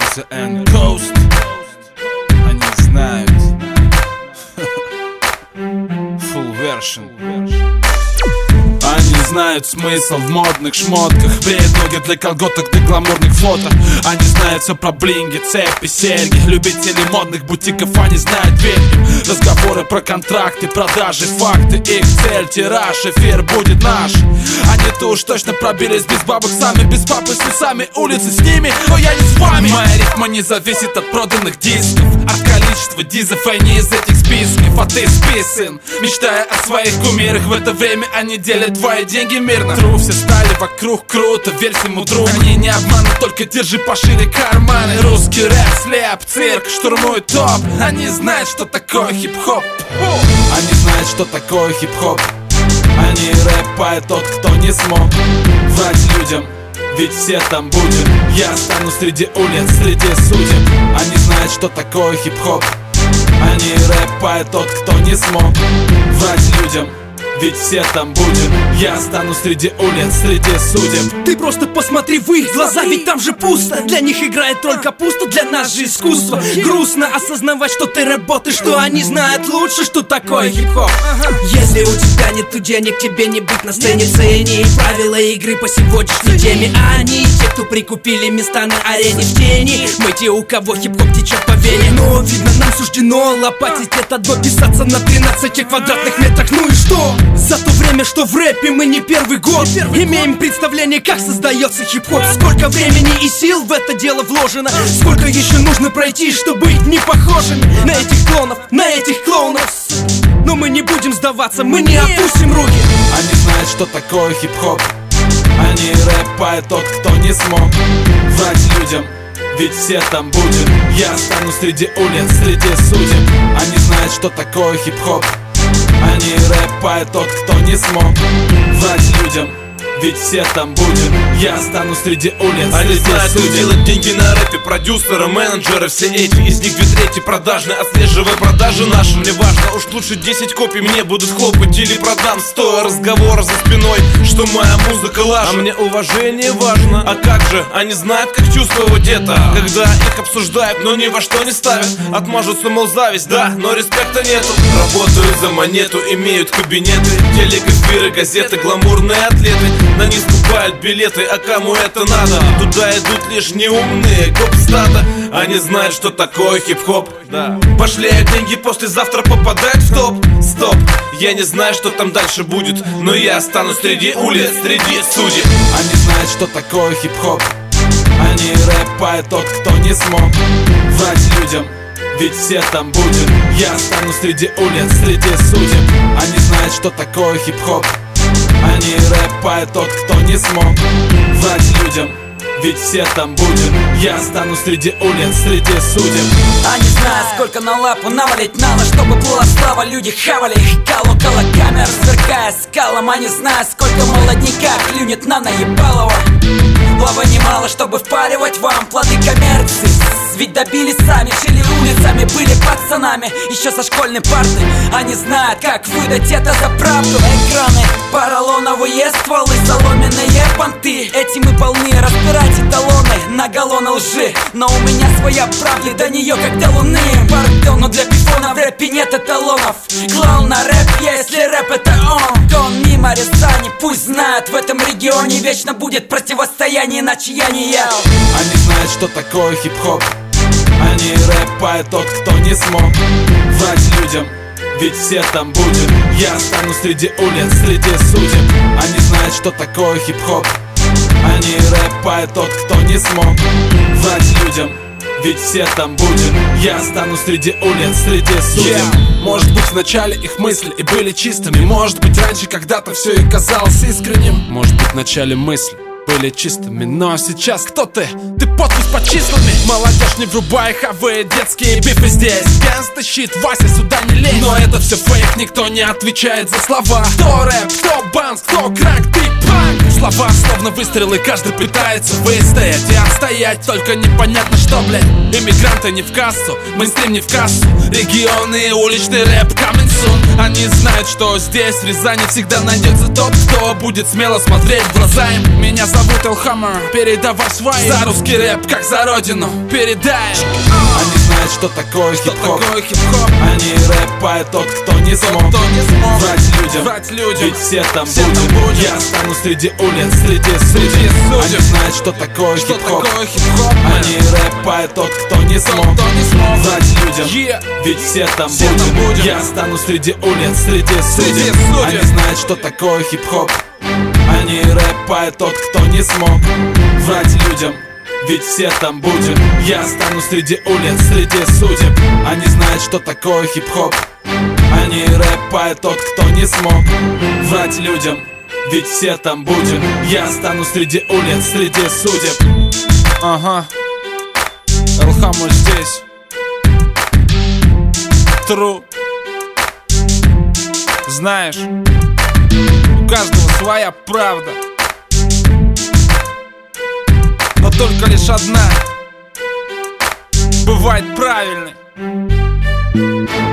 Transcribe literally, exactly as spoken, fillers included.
Мерси and Coast. Они знают. Full version. Они знают смысл в модных шмотках, бреют ноги для колготок, для гламурных фото. Они знают все про блинги, цепи, серьги. Любители модных бутиков, они знают ведьм. Разговоры про контракты, продажи, факты. Их цель, тираж, эфир будет наш. Они-то уж точно пробились без бабок сами, без папы с усами, улицы с ними, но я не с вами. Моя ритма не зависит от проданных дисков, от количества дизов, а не из этих списков. А ты списан, мечтая о своих кумирах. В это время они делят твои деньги мирно. Тру, все стали вокруг круто, верь всему другу. Они не обманут, только держи пошире карманы. Русский рэп, слеп, цирк, штурмует топ. Они знают, что такое хип-хоп. Они знают, что такое хип-хоп. Они рэпают тот, кто не смог врать людям, ведь все там будем. Я стану среди улиц, среди судеб. Они знают, что такое хип-хоп. Они рэпают тот, кто не смог врать людям, ведь все там будем. Я стану среди улиц, среди судеб. Ты просто посмотри в их глаза, ведь там же пусто. Для них играет только пусто, для нас же искусство. Грустно осознавать, что ты работаешь, что они знают лучше, что такое хип-хоп. Если у тебя нету денег, тебе не быть на сцене. Цени правила игры по сегодняшней теме. Они те, кто прикупили места на арене в тени. Мы те, у кого хип-хоп течет по вене. Но видно, нам суждено лопатить это дно, писаться на тринадцати квадратных метрах. Ну и что? За то время, что в рэпе мы не первый год, не первый имеем год. Представление, как создается хип-хоп. Сколько времени и сил в это дело вложено. Сколько еще нужно пройти, чтобы быть не похожими на этих клонов, на этих клоунов. Но мы не будем сдаваться, мы не опустим руки. Они знают, что такое хип-хоп. Они рэпают тот, кто не смог врать людям, ведь все там будем. Я стану среди улиц, среди судеб. Они знают, что такое хип-хоп. Они рэпают тот, кто не смог врать людям, ведь все там будем. Я стану среди улиц, они среди знают, как делать деньги на рэпе. Продюсеры, менеджеры, все эти. Из них две трети продажные, отслеживая продажи наши. Мне важно, уж лучше десять копий мне будут хлопать или продам, стоя разговора за спиной, что моя музыка лажа. А мне уважение важно. А как же, они знают, как чувствовать это, когда их обсуждают, но ни во что не ставят. Отмажутся, мол, зависть, да, но респекта нету. Работают за монету, имеют кабинеты, телекэфиры, газеты, гламурные атлеты. На них скупают билеты, а кому это надо? Туда идут лишь неумные гоп-стада. Они знают, что такое хип-хоп, да. Пошли деньги, послезавтра попадают в топ. Стоп, я не знаю, что там дальше будет, но я останусь среди улиц, среди судеб. Они знают, что такое хип-хоп. Они рэпают тот, кто не смог врать людям, ведь все там будем. Я останусь среди улиц, среди судеб. Они знают, что такое хип-хоп. Они рэпают тот, кто не смог врать людям, ведь все там будем. Я стану среди улиц, среди судеб. Они знают, сколько на лапу навалить надо, чтобы была слава. Люди хавали их кал около камер, сверкая скалом. Они знают, сколько молодняка клюнет на наебалово. Лава немало, чтобы впаривать вам плоды коммерции. Ведь добились сами, жили улицами, были пацанами еще со школьной парты. Они знают, как выдать это за правду. Экраны, поролоновые стволы, соломенные понты. Эти мы полны, разбирать эталоны на галлоны лжи. Но у меня своя правда, до нее как до луны. Пардон, но для пифона в рэпе нет эталонов. Клоун на рэп, если рэп это он, то он мимо Рязани. Пусть знают, в этом регионе вечно будет противостояние, иначе я не я. Они знают, что такое хип-хоп. Они рэпают тот, кто не смог врать людям, ведь все там будем. Я стану среди улиц, среди судеб. Они знают, что такое хип-хоп. Они рэпают тот, кто не смог врать людям, ведь все там будем. Я стану среди улиц, среди судеб. yeah. Может быть, вначале их мысли и были чистыми. Может быть, раньше когда-то все и казалось искренним. Может быть, вначале мысли были чистыми, но сейчас кто ты? Ты подпись под числами. Молодежь, не врубай хавы, детские бифы здесь. Гангста щит, Вася, сюда не лезь. Но это все фейк, никто не отвечает за слова. Кто рэп, кто банс, кто кранк, ты панк. Слова словно выстрелы, каждый пытается выстоять и отстоять. Только непонятно что, блядь. Иммигранты не в кассу, мейнстрим не в кассу. Регионы и уличный рэп coming soon. Они знают, что здесь в Рязани всегда найдется тот, кто будет смело смотреть в глаза им. Меня зовут зовут Элхаммер, передавай свои за русский рэп, как за родину. Передай. Они знают, что такое хип-хоп. хип-хоп. Они рэпают тот, кто не смог, кто не смог врать людям, врать людям. ведь все там Все будем. там будем. Я стану среди улиц, среди Среди судеб. судеб. Они знают, что такое Что хип-хоп. такое хип-хоп? Они рэпают тот, кто не смог, кто не смог врать людям, Yeah. ведь все там Все там будем. будем. Я стану среди улиц, среди Среди судеб. судеб. Они знают, что такое хип-хоп. Они рэпают тот, кто не смог, врать людям, ведь все там будем. Я стану среди улиц, среди судеб. Они знают, что такое хип-хоп. Они рэпают тот, кто не смог, врать людям, ведь все там будем. Я стану среди улиц, среди судеб. Ага, Элхаммер здесь. True. Знаешь, у каждого своя правда, но только лишь одна бывает правильной.